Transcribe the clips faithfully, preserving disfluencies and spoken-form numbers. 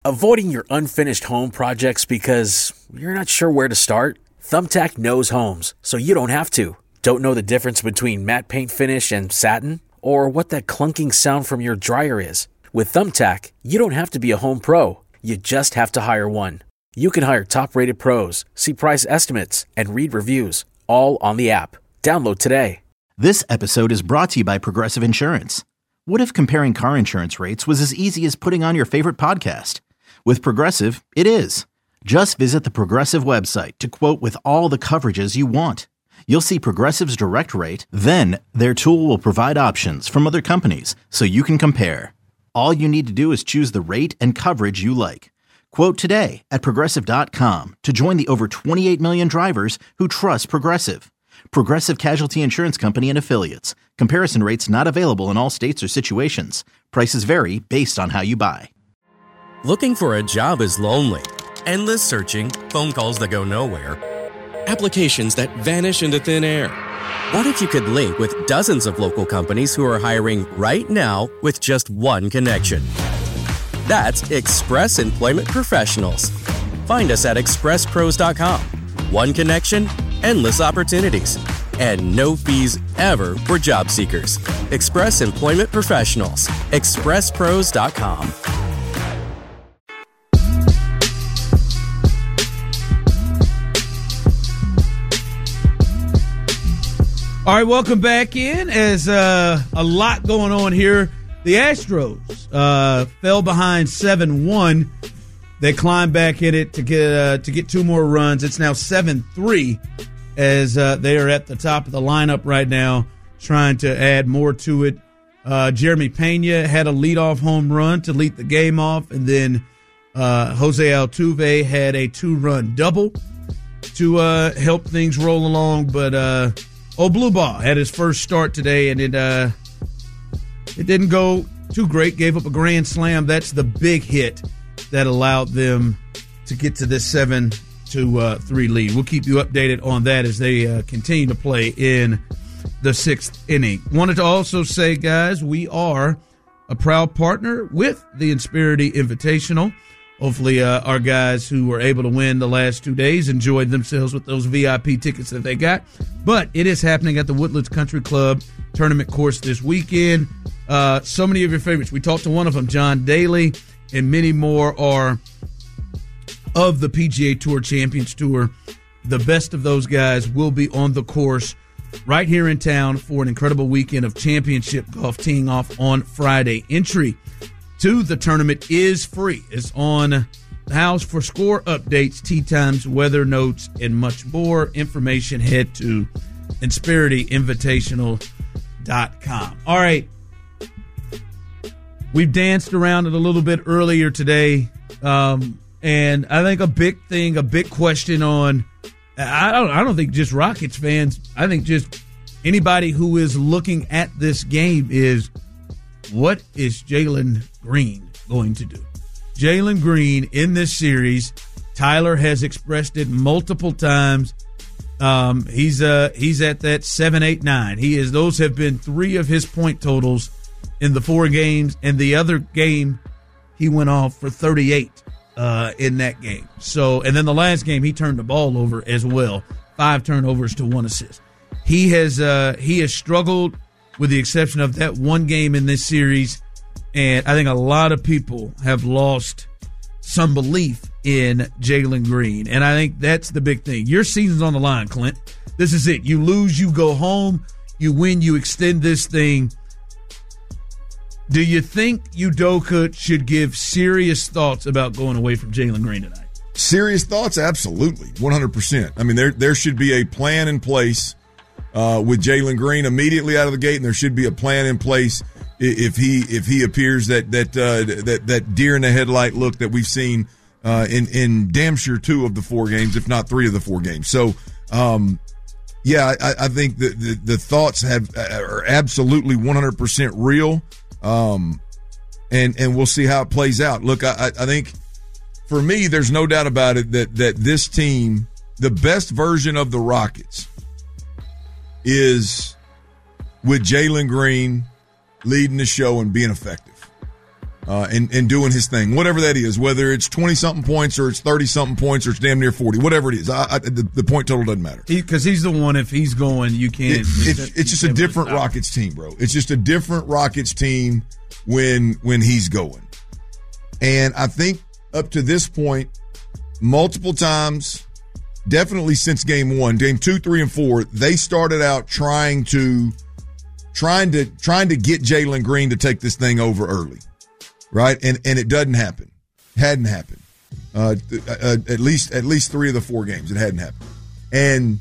Avoiding your unfinished home projects because you're not sure where to start? Thumbtack knows homes, so you don't have to. Don't know the difference between matte paint finish and satin? Or what that clunking sound from your dryer is? With Thumbtack, you don't have to be a home pro. You just have to hire one. You can hire top-rated pros, see price estimates, and read reviews, all on the app. Download today. This episode is brought to you by Progressive Insurance. What if comparing car insurance rates was as easy as putting on your favorite podcast? With Progressive, it is. Just visit the Progressive website to quote with all the coverages you want. You'll see Progressive's direct rate, then their tool will provide options from other companies so you can compare. All you need to do is choose the rate and coverage you like. Quote today at Progressive dot com to join the over twenty-eight million drivers who trust Progressive. Progressive Casualty Insurance Company and Affiliates. Comparison rates not available in all states or situations. Prices vary based on how you buy. Looking for a job is lonely. Endless searching, phone calls that go nowhere, applications that vanish into thin air. What if you could link with dozens of local companies who are hiring right now with just one connection? That's Express Employment Professionals. Find us at express pros dot com. One connection, endless opportunities, and no fees ever for job seekers. Express Employment Professionals. express pros dot com. All right, welcome back in. As uh, a lot going on here. The Astros uh, fell behind seven one. They climbed back in it to get uh, to get two more runs. It's now seven three as uh, they are at the top of the lineup right now, trying to add more to it. Uh, Jeremy Pena had a leadoff home run to lead the game off, and then uh, Jose Altuve had a two-run double to uh, help things roll along, but uh, Oh, Blue Ball had his first start today, and it uh, it didn't go too great. Gave up a grand slam. That's the big hit that allowed them to get to this seven to three lead. We'll keep you updated on that as they uh, continue to play in the sixth inning. Wanted to also say, guys, we are a proud partner with the Insperity Invitational. Hopefully uh, our guys who were able to win the last two days enjoyed themselves with those V I P tickets that they got. But it is happening at the Woodlands Country Club tournament course this weekend. Uh, so many of your favorites. We talked to one of them, John Daly, and many more are of the P G A Tour Champions Tour. The best of those guys will be on the course right here in town for an incredible weekend of championship golf teeing off on Friday. Entry to the tournament is free. It's on the house for score updates, tee times, weather notes, and much more. Information, head to insperity invitational dot com. All right. We've danced around it a little bit earlier today, um, and I think a big thing, a big question on, I don't, I don't think just Rockets fans, I think just anybody who is looking at this game is, what is Jalen Green going to do? Jalen Green in this series, Tyler has expressed it multiple times. Um, he's uh he's at that seven, eight, nine. He is. Those have been three of his point totals in the four games, and the other game he went off for thirty-eight uh, in that game. So, and then the last game he turned the ball over as well, five turnovers to one assist. He has uh, he has struggled, with the exception of that one game in this series. And I think a lot of people have lost some belief in Jalen Green. And I think that's the big thing. Your season's on the line, Clint. This is it. You lose, you go home. You win, you extend this thing. Do you think Udoka should give serious thoughts about going away from Jalen Green tonight? Serious thoughts? Absolutely. one hundred percent. I mean, there there should be a plan in place Uh, with Jalen Green immediately out of the gate, and there should be a plan in place if he if he appears that that uh, that that deer in the headlight look that we've seen uh, in in damn sure two of the four games, if not three of the four games. So, um, yeah, I, I think the, the the thoughts have are absolutely one hundred percent real, um, and and we'll see how it plays out. Look, I, I think for me, there's no doubt about it that that this team, the best version of the Rockets, is with Jalen Green leading the show and being effective. uh, and, and doing his thing, whatever that is, whether it's twenty-something points or it's thirty-something points or it's damn near forty, whatever it is. I, I, the, the point total doesn't matter. Because he, he's the one, if he's going, you can't. It, it, it's just a different Rockets team, bro. It's just a different Rockets team when when he's going. And I think up to this point, multiple times, definitely since game one, game two, three, and four, they started out trying to trying to trying to get Jalen Green to take this thing over early, right? And and it doesn't happen. Hadn't happened. Uh, uh, at least at least three of the four games, it hadn't happened. And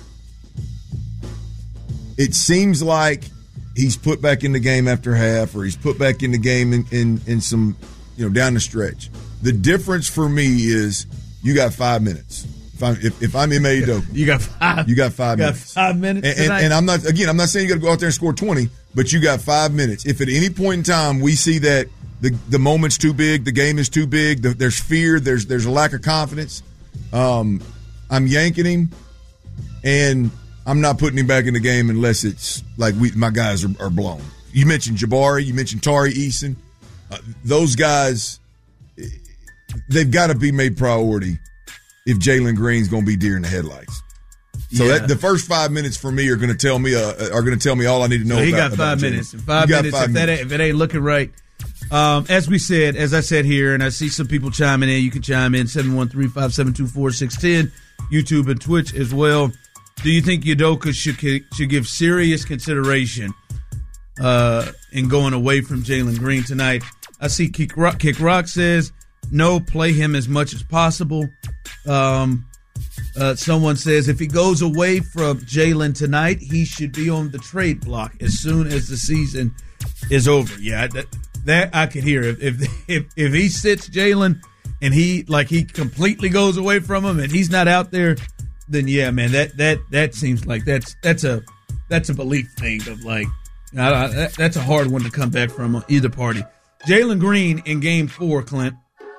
it seems like he's put back in the game after half, or he's put back in the game in in, in some, you know, down the stretch. The difference for me is you got five minutes. If I'm, if, if I'm Ime Udoka, you got five. You got five you minutes. Got five minutes. And, and, and I'm not again. I'm not saying you got to go out there and score twenty, but you got five minutes. If at any point in time we see that the the moment's too big, the game is too big, the, there's fear, there's there's a lack of confidence, um, I'm yanking him, and I'm not putting him back in the game unless it's like we my guys are, are blown. You mentioned Jabari, you mentioned Tari Eason. Uh, those guys, they've got to be made priority if Jalen Green's going to be deer in the headlights. So yeah. that, the first five minutes for me are going to tell me uh, are going to tell me all I need to know. So he about, got five about minutes. Five minutes. Five if, minutes. That ain't, if it ain't looking right, um, as we said, as I said here, and I see some people chiming in. You can chime in seven one three five seven two four six one zero, YouTube and Twitch as well. Do you think Udoka should should give serious consideration uh, in going away from Jalen Green tonight? I see Kick Rock, Kick Rock says no, play him as much as possible. Um, uh, someone says if he goes away from Jalen tonight, he should be on the trade block as soon as the season is over. Yeah, that, that I could hear. If if if, if he sits Jalen and he like he completely goes away from him and he's not out there, then yeah, man, that that that seems like that's that's a that's a belief thing of like I, I, that, that's a hard one to come back from either party. Jalen Green in game four, Clint,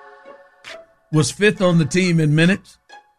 was fifth on the team in minutes.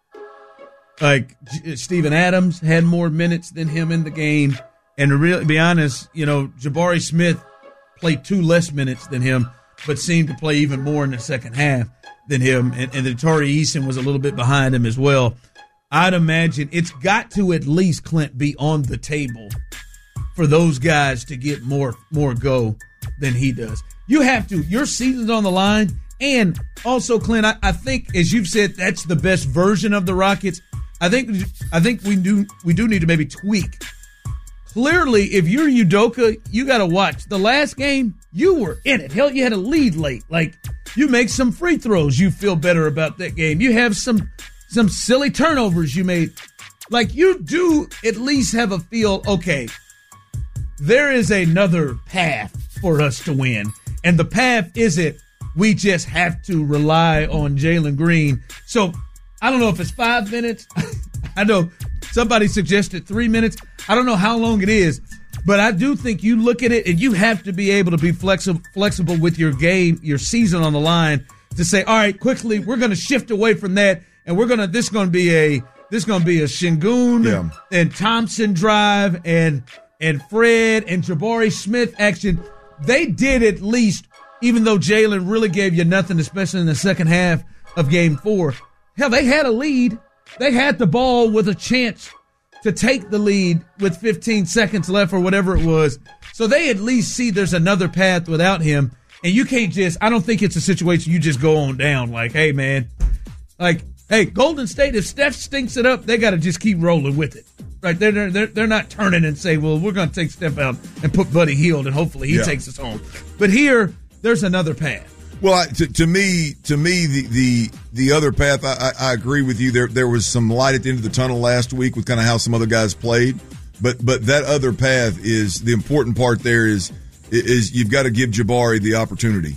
Like Steven Adams had more minutes than him in the game, and to really be honest, you know, Jabari Smith played two less minutes than him, but seemed to play even more in the second half than him, and, and the Tari Eason was a little bit behind him as well. I'd imagine it's got to at least, Clint, be on the table for those guys to get more more go than he does. You have to. Your season's on the line. And also, Clint, I, I think, as you've said, that's the best version of the Rockets. I think I think we do we do need to maybe tweak. Clearly, if you're Udoka, you got to watch. The last game, you were in it. Hell, you had a lead late. Like, you make some free throws, you feel better about that game. You have some some silly turnovers you made. Like, you do at least have a feel, okay, there is another path for us to win. And the path isn't we just have to rely on Jalen Green. So, I don't know if it's five minutes. I know somebody suggested three minutes. I don't know how long it is. But I do think you look at it and you have to be able to be flexible flexible with your game, your season on the line to say, all right, quickly, we're going to shift away from that. And we're going to, this is going to be a, this is going to be a Şengün yeah. and Thompson drive and, and Fred and Jabari Smith action. They did at least, even though Jalen really gave you nothing, especially in the second half of game four. Hell, they had a lead. They had the ball with a chance to take the lead with fifteen seconds left or whatever it was. So they at least see there's another path without him. And you can't just, I don't think it's a situation you just go on down like, hey, man, like, hey, Golden State, if Steph stinks it up, they got to just keep rolling with it. Right? They're, they're, they're not turning and say, well, we're going to take Steph out and put Buddy Hield and hopefully he yeah. takes us home. But here, there's another path. Well, I, to, to me, to me, the the, the other path, I, I, I agree with you. There there was some light at the end of the tunnel last week with kind of how some other guys played, but but that other path is the important part. There is is you've got to give Jabari the opportunity.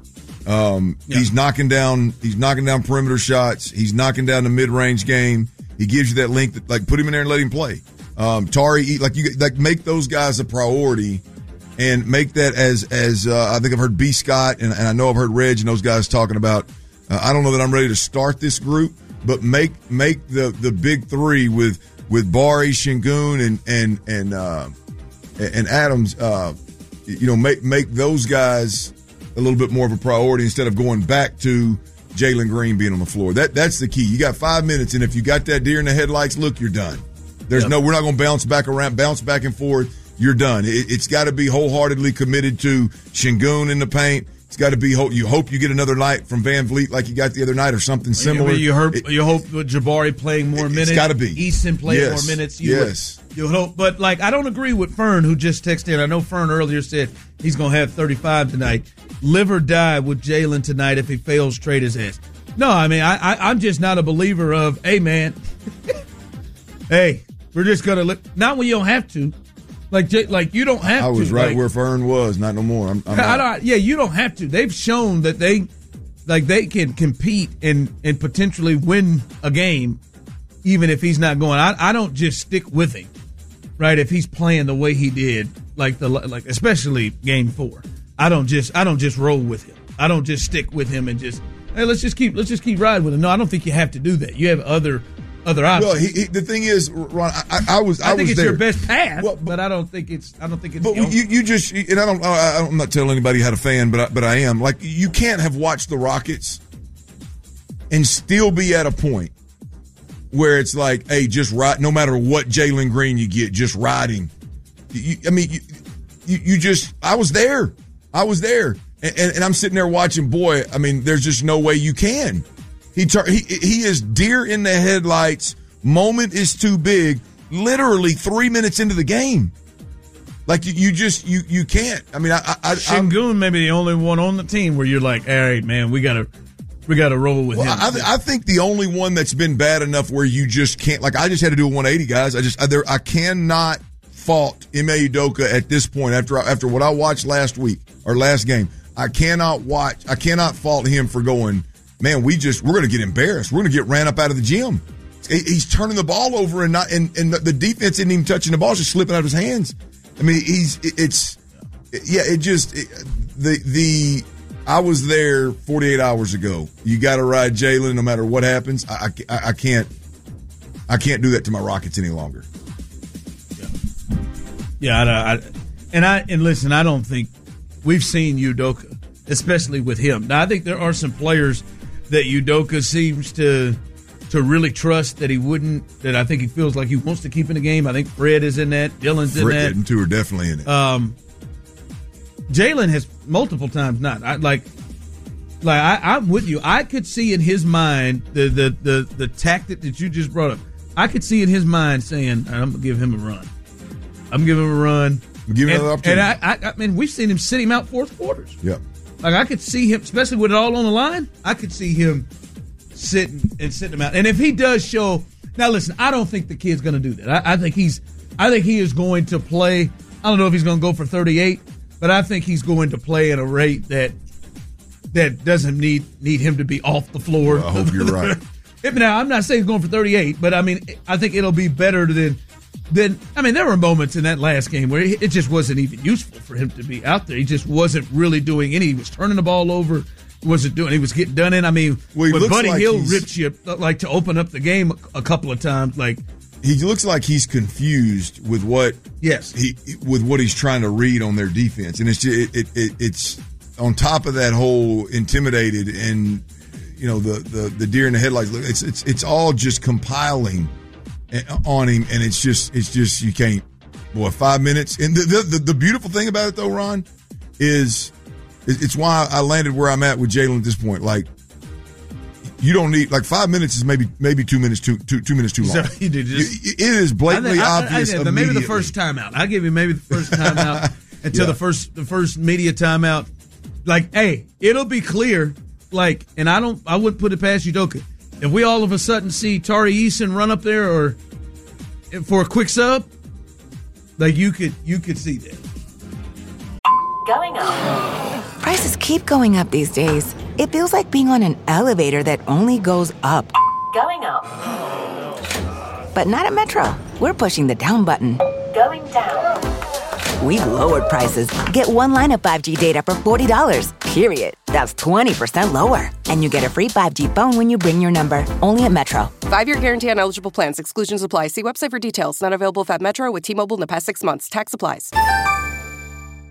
Um, yeah. He's knocking down he's knocking down perimeter shots. He's knocking down the mid range game. He gives you that length, that, like put him in there and let him play. Um, Tari, like you like make those guys a priority. And make that as, as uh, I think I've heard B. Scott, and, and I know I've heard Reg and those guys talking about, uh, I don't know that I'm ready to start this group, but make make the, the big three with with Bari, Şengün, and and and uh, and Adams, uh, you know, make make those guys a little bit more of a priority instead of going back to Jalen Green being on the floor. That That's the key. You got five minutes, and if you got that deer in the headlights look, you're done. There's yep. no, we're not going to bounce back around, bounce back and forth. You're done. It, it's got to be wholeheartedly committed to Sengun in the paint. It's got to be, you hope you get another night from Van Vliet like you got the other night or something similar. You, hope, it, you hope with Jabari playing more it, minutes. It's got to be. Easton playing yes. more minutes. You yes. Would, you hope. But, like, I don't agree with Fern, who just texted in. I know Fern earlier said he's going to have thirty-five tonight. Live or die with Jalen tonight if he fails, trade his ass. No, I mean, I, I, I'm just not a believer of, hey, man, hey, we're just going to look. Not when you don't have to. Like, like you don't have to. I was to. right like, where Fern was, not no more. I'm, I'm I don't, yeah, you don't have to. They've shown that they, like, they can compete and, and potentially win a game, even if he's not going. I, I don't just stick with him, right? If he's playing the way he did, like the like, especially game four, I don't just I don't just roll with him. I don't just stick with him and just hey, let's just keep let's just keep riding with him. No, I don't think you have to do that. You have other. Other options. Well, he, he, the thing is, Ron, I, I was, I, I think was it's there. your best path, well, but, but I don't think it's. I don't think it's. But you, you just, and I don't, I, I'm not telling anybody how to fan, but I, but I am. Like, you can't have watched the Rockets and still be at a point where it's like, hey, just ride. No matter what Jalen Green you get, just riding. You, I mean, you, you, you just. I was there. I was there, and, and, and I'm sitting there watching. Boy, I mean, there's just no way you can. He, tur- he he is deer in the headlights. Moment is too big. Literally three minutes into the game, like you, you just you you can't. I mean, I, I Sengun may be the only one on the team where you're like, all right, man, we gotta we gotta roll with well, him. I, th- I think the only one that's been bad enough where you just can't. Like I just had to do a one eighty, guys. I just I, there I cannot fault Ime Udoka at this point after after what I watched last week or last game. I cannot watch. I cannot fault him for going. Man, we just we're going to get embarrassed. We're going to get ran up out of the gym. He's turning the ball over and not and, and the defense isn't even touching the ball; it's just slipping out of his hands. I mean, he's it's yeah. It just it, the the I was there forty-eight hours ago. You got to ride Jalen no matter what happens. I, I I can't I can't do that to my Rockets any longer. Yeah, yeah I, I, and I and listen, I don't think we've seen Udoka, especially with him. Now, I think there are some players that Udoka seems to to really trust that he wouldn't, that I think he feels like he wants to keep in the game. I think Fred is in that. Dylan's in Fred that. and two are definitely in it. Um, Jalen has multiple times not. I like, like I, I'm with you. I could see in his mind the, the the the tactic that you just brought up. I could see in his mind saying, "I'm gonna give him a run. I'm giving him a run. Give him and, another opportunity." And I, I, I mean, we've seen him sit him out fourth quarters. Yep. Like, I could see him, especially with it all on the line, I could see him sitting and sitting him out. And if he does show, now listen, I don't think the kid's going to do that. I, I think he's, I think he is going to play. I don't know if he's going to go for thirty-eight, but I think he's going to play at a rate that that doesn't need need him to be off the floor. Well, I hope you're right. Now, I'm not saying he's going for thirty-eight, but I mean, I think it'll be better than. Then, I mean, there were moments in that last game where it just wasn't even useful for him to be out there. He just wasn't really doing any. He was turning the ball over. Wasn't doing. He was getting done in. I mean, well, when Buddy like Hill ripped you like to open up the game a, a couple of times, like he looks like he's confused with what. Yes. He with what he's trying to read on their defense, and it's just, it, it it's on top of that whole intimidated and you know the the the deer in the headlights. It's it's it's all just compiling on him, and it's just it's just you can't. Boy, five minutes. And the the, the beautiful thing about it though, Ron, is it's why I landed where I'm at with Jalen at this point. Like, you don't need like five minutes is maybe maybe two minutes too two two minutes too long. So you did just, it is blatantly I, I, obvious. I, I, maybe the first time out. I give you maybe the first time out until yeah. the first the first media timeout. Like, hey, it'll be clear. Like, and I don't I wouldn't put it past Udoka. If we all of a sudden see Tari Eason run up there or for a quick sub, like you could you could see that. Going up. Prices keep going up these days. It feels like being on an elevator that only goes up. Going up. But not at Metro. We're pushing the down button. Going down. We've lowered prices. Get one line of five G data for forty dollars, period. That's twenty percent lower. And you get a free five G phone when you bring your number. Only at Metro. Five-year guarantee on eligible plans. Exclusions apply. See website for details. Not available at Metro with T-Mobile in the past six months. Tax applies.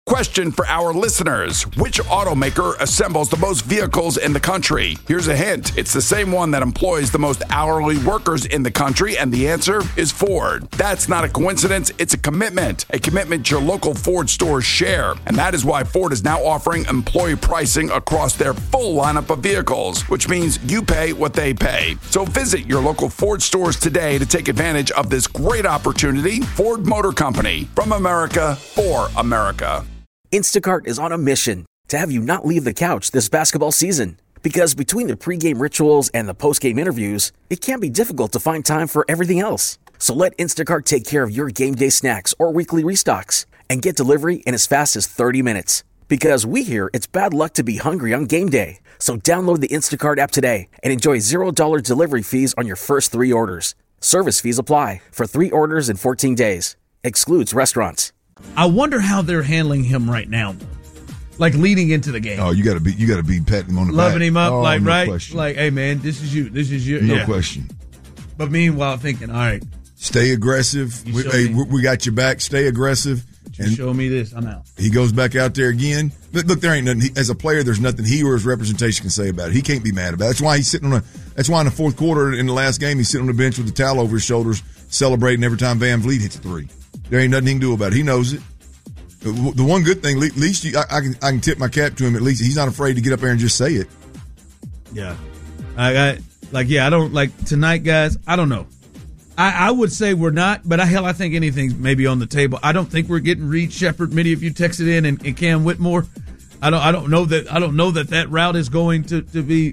Question for our listeners. Which automaker assembles the most vehicles in the country? Here's a hint. It's the same one that employs the most hourly workers in the country, and the answer is Ford. That's not a coincidence. It's a commitment. A commitment your local Ford stores share. And that is why Ford is now offering employee pricing across their full lineup of vehicles, which means you pay what they pay. So visit your local Ford stores today to take advantage of this great opportunity. Ford Motor Company. From America, for America. Instacart is on a mission to have you not leave the couch this basketball season. Because between the pregame rituals and the postgame interviews, it can be difficult to find time for everything else. So let Instacart take care of your game day snacks or weekly restocks and get delivery in as fast as thirty minutes. Because we hear it's bad luck to be hungry on game day. So download the Instacart app today and enjoy zero dollars delivery fees on your first three orders. Service fees apply for three orders in fourteen days. Excludes restaurants. I wonder how they're handling him right now, like leading into the game. Oh, you got to be you got to be patting him on the loving back. him up, oh, like no right, question. like hey man, this is you, this is you. No yeah. question. But meanwhile, thinking, all right, stay aggressive. We, hey, we, we got your back. Stay aggressive. You and show me this, I'm out. He goes back out there again. Look, look there ain't nothing. He, as a player, there's nothing he or his representation can say about it. He can't be mad about it. That's why he's sitting on a. That's why in the fourth quarter in the last game, he's sitting on the bench with the towel over his shoulders, celebrating every time Van Vliet hits a three. There ain't nothing he can do about it. He knows it. The one good thing, at least you, I, I can I can tip my cap to him. At least he's not afraid to get up there and just say it. Yeah, I got like yeah. I don't like tonight, guys. I don't know. I, I would say we're not, but I, hell, I think anything's maybe on the table. I don't think we're getting Reed Shepherd. Many of you texted in and, and Cam Whitmore. I don't. I don't know that. I don't know that that route is going to to be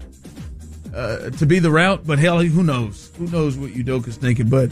uh, to be the route. But hell, who knows? Who knows what Udoka's thinking? But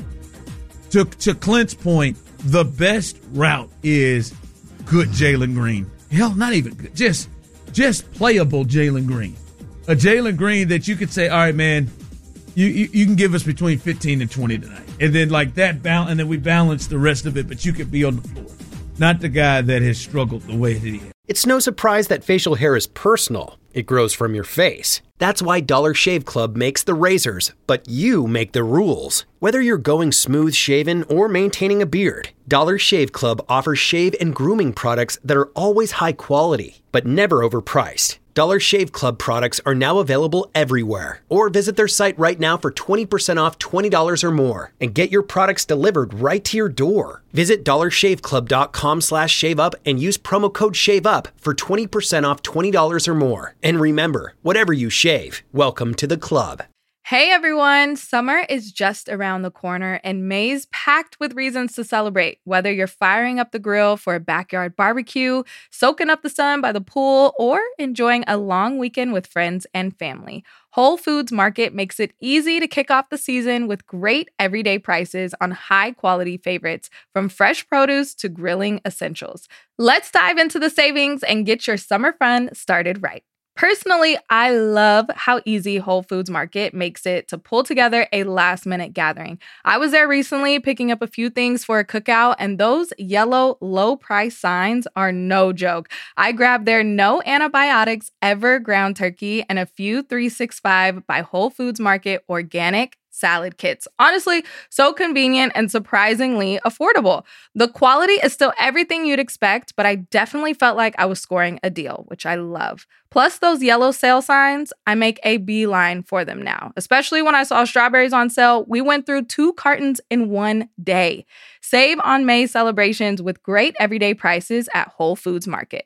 to to Clint's point, the best route is good Jalen Green. Hell, not even good. Just just playable Jalen Green. A Jalen Green that you could say, all right, man, you, you you can give us between fifteen and twenty tonight. And then like that balance, and then we balance the rest of it, but you could be on the floor. Not the guy that has struggled the way that he has. It's no surprise that facial hair is personal. It grows from your face. That's why Dollar Shave Club makes the razors, but you make the rules. Whether you're going smooth shaven or maintaining a beard, Dollar Shave Club offers shave and grooming products that are always high quality, but never overpriced. Dollar Shave Club products are now available everywhere. Or visit their site right now for twenty percent off twenty dollars or more and get your products delivered right to your door. Visit dollarshaveclub.com slash shave up and use promo code SHAVEUP for twenty percent off twenty dollars or more. And remember, whatever you shave, welcome to the club. Hey everyone, summer is just around the corner and May's packed with reasons to celebrate. Whether you're firing up the grill for a backyard barbecue, soaking up the sun by the pool, or enjoying a long weekend with friends and family, Whole Foods Market makes it easy to kick off the season with great everyday prices on high-quality favorites, from fresh produce to grilling essentials. Let's dive into the savings and get your summer fun started right. Personally, I love how easy Whole Foods Market makes it to pull together a last-minute gathering. I was there recently picking up a few things for a cookout, and those yellow low-price signs are no joke. I grabbed their no antibiotics ever ground turkey and a few three sixty-five by Whole Foods Market organic salad kits. Honestly, so convenient and surprisingly affordable. The quality is still everything you'd expect, but I definitely felt like I was scoring a deal, which I love. Plus those yellow sale signs, I make a beeline for them now. Especially when I saw strawberries on sale, we went through two cartons in one day. Save on May celebrations with great everyday prices at Whole Foods Market.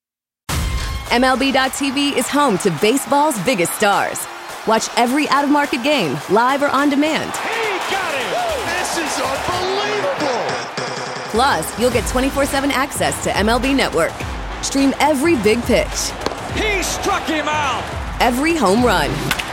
M L B dot T V is home to baseball's biggest stars. Watch every out-of-market game, live or on demand. He got it! This is unbelievable! Plus, you'll get twenty-four seven access to M L B Network. Stream every big pitch. He struck him out! Every home run.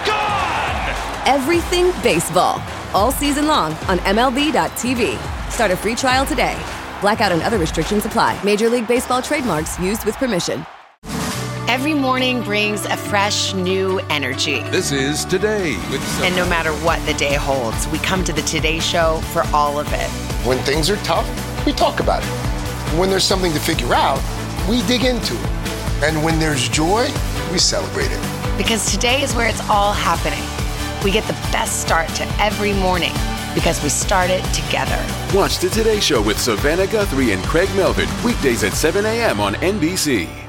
Gone! Everything baseball. All season long on M L B dot T V. Start a free trial today. Blackout and other restrictions apply. Major League Baseball trademarks used with permission. Every morning brings a fresh, new energy. This is Today with Someone. And no matter what the day holds, we come to the Today Show for all of it. When things are tough, we talk about it. When there's something to figure out, we dig into it. And when there's joy, we celebrate it. Because today is where it's all happening. We get the best start to every morning because we started together. Watch the Today Show with Savannah Guthrie and Craig Melvin weekdays at seven a.m. on N B C.